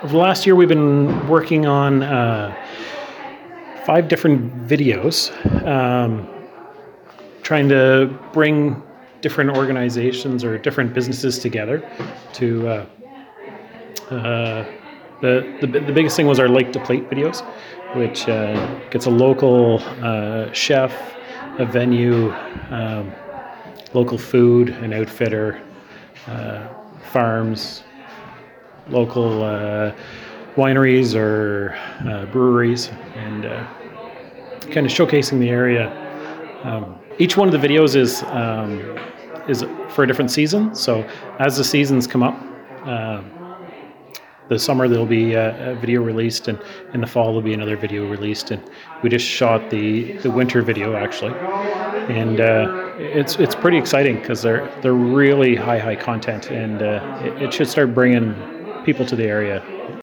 Over the last year, we've been working on 5 different videos, trying to bring different organizations or different businesses together to the biggest thing was our Lake to Plate videos, which gets a local chef, a venue, local food, an outfitter, farms, local wineries or breweries, and kind of showcasing the area. Each one of the videos is for a different season. So as the seasons come up, the summer there'll be a video released, and in the fall there'll be another video released. And we just shot the winter video actually, and it's pretty exciting because they're really high content, and it should start bringing people to the area.